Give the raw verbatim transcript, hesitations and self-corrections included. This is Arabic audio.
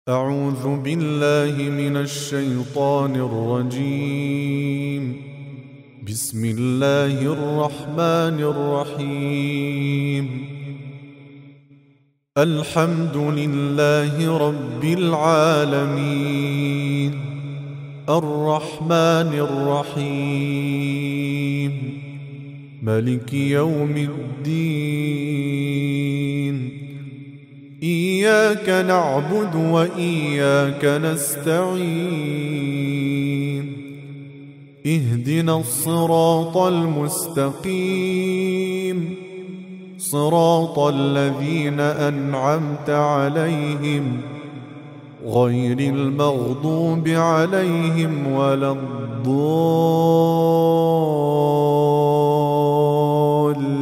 أعوذ بالله من الشيطان الرجيم. بسم الله الرحمن الرحيم. الحمد لله رب العالمين، الرحمن الرحيم، ملك يوم الدين. إياك نعبد وإياك نستعين. اهدنا الصراط المستقيم، صراط الذين أنعمت عليهم غير المغضوب عليهم ولا الضالين.